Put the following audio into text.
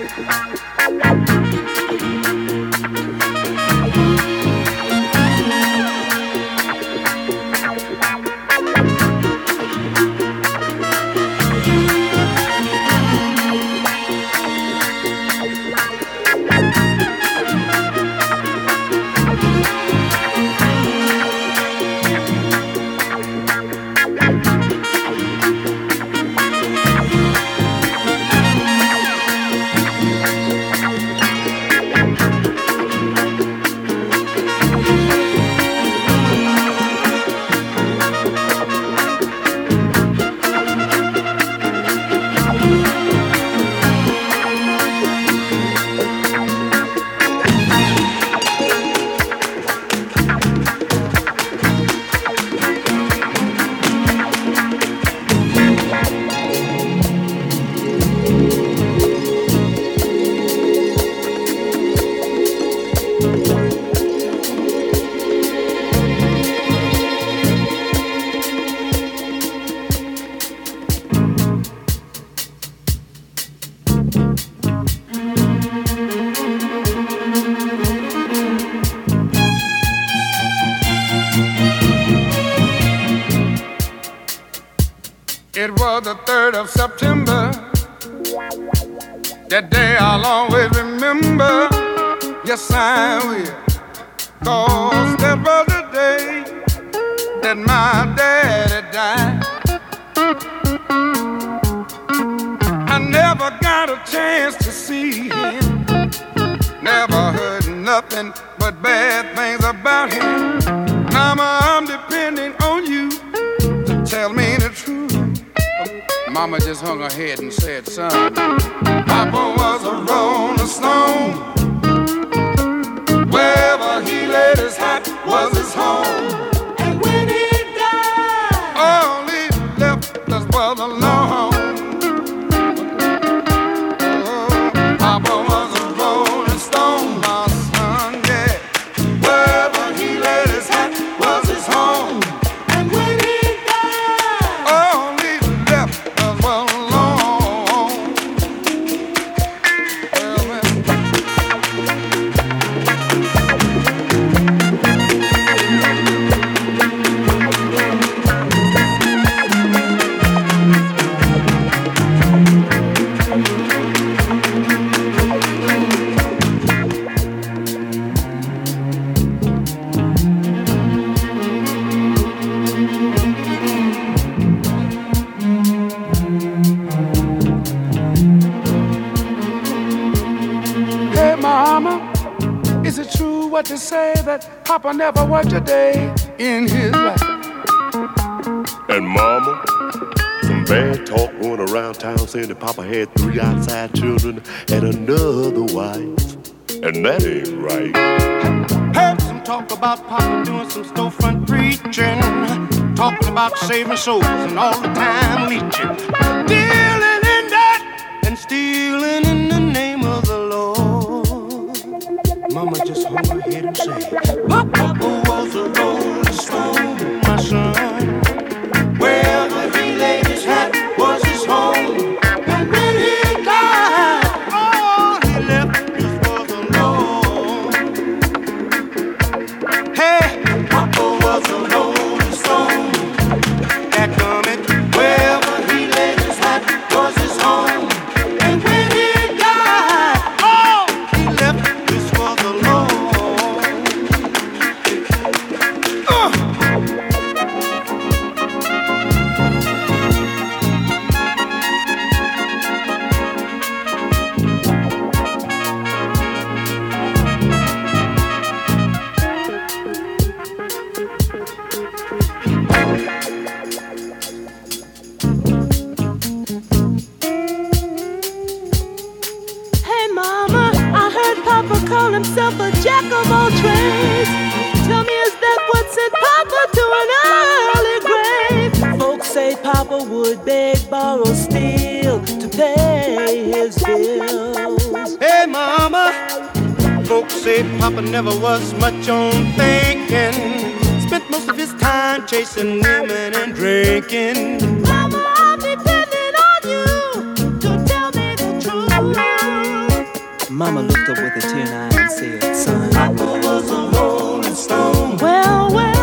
It was the 3rd of September. That day I'll always remember. Yes, I will. 'Cause that was the day that my daddy died. I never got a chance to see him. Never heard nothing but bad things about him. Mama, I'm depending on you to tell me the truth. Mama just hung her head and said, son, Papa was a rolling stone. Wherever he laid his hat was his home. And when he died, all he left us was alone. Papa was a rolling stone, my son, yeah. Wherever he laid his hat was his home. And when he died, all he left us was alone. Well, man. Hey, Mama, is it true what they say that Papa never worked a day in his life? And Mama, some bad talk going around town saying that Papa had 3 outside children and another wife. And that ain't right. Heard some talk about Papa doing some storefront preaching, talking about saving souls and all the time leeching, dealing in that and stealing in the name of the Lord. Mama just hung her head and said, Papa was a rolling stone, my son. Wherever he laid his hat was his home. And when he died, all he left us was alone. Hey, Papa was a rolling stone. That comment, wherever he laid his hat was his home. And when he died, all he left us was alone. Hey Mama, I heard Papa call himself a jack of all trades. Tell me, is that what sent Papa to an early grave? Folks say Papa would beg, borrow, steal to pay his bills. Hey, Mama, folks say Papa never was much on thinking. Spent most of his time chasing women and drinking. Mama, I'm depending on you to tell me the truth. Mama looked up with a tear in her eye and said, son, Papa was a rolling stone. Well, well.